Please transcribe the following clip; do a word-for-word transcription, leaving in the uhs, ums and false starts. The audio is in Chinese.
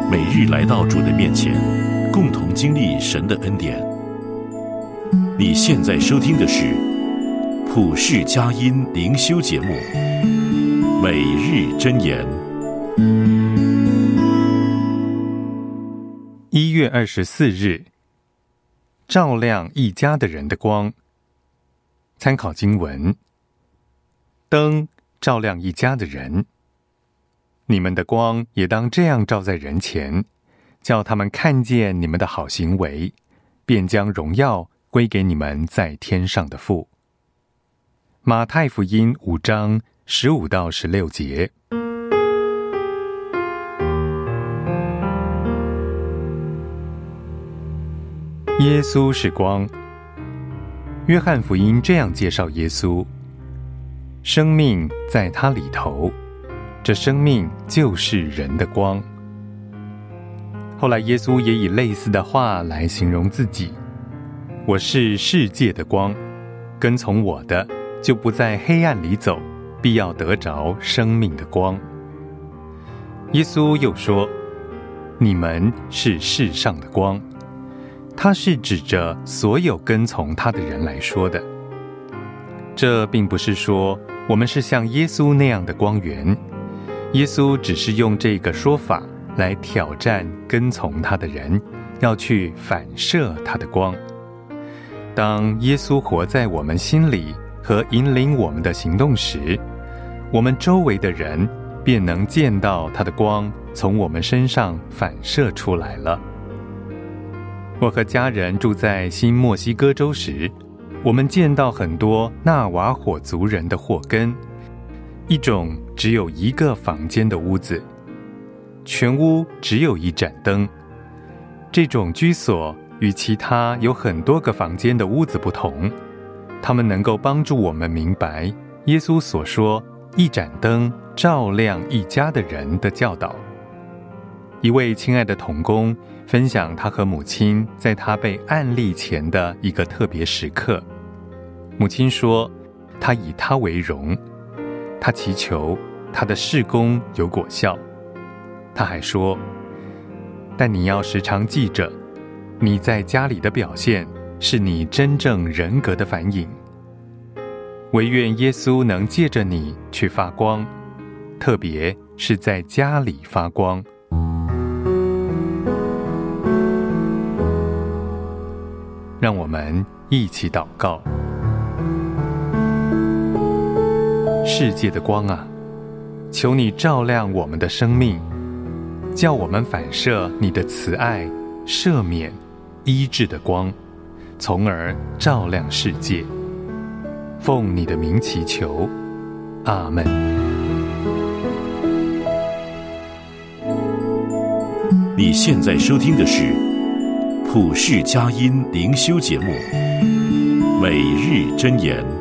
每日来到主的面前，共同经历神的恩典。你现在收听的是普世佳音灵修节目《每日箴言》。 一月二十四日，照亮一家的人的光。参考经文：灯照亮一家的人，你们的光也当这样照在人前，叫他们看见你们的好行为，便将荣耀归给你们在天上的父。马太福音五章十五到十六节。耶稣是光。约翰福音这样介绍耶稣：生命在他里头，这生命就是人的光。后来耶稣也以类似的话来形容自己：我是世界的光，跟从我的就不在黑暗里走，必要得着生命的光。耶稣又说：你们是世上的光。他是指着所有跟从他的人来说的。这并不是说我们是像耶稣那样的光源，耶稣只是用这个说法来挑战跟从他的人，要去反射他的光。当耶稣活在我们心里和引领我们的行动时，我们周围的人便能见到他的光从我们身上反射出来了。我和家人住在新墨西哥州时，我们见到很多纳瓦火族人的祸根，一种只有一个房间的屋子，全屋只有一盏灯。这种居所与其他有很多个房间的屋子不同，他们能够帮助我们明白耶稣所说一盏灯照亮一家的人的教导。一位亲爱的同工分享他和母亲在他被按立前的一个特别时刻。母亲说，他以他为荣，他祈求他的事工有果效。他还说，但你要时常记着，你在家里的表现是你真正人格的反映。惟愿耶稣能借着你去发光，特别是在家里发光。让我们一起祷告。世界的光啊，求你照亮我们的生命，叫我们反射你的慈爱、赦免、医治的光，从而照亮世界。奉你的名祈求，阿们。 你现在收听的是普世佳音灵修节目《每日箴言》。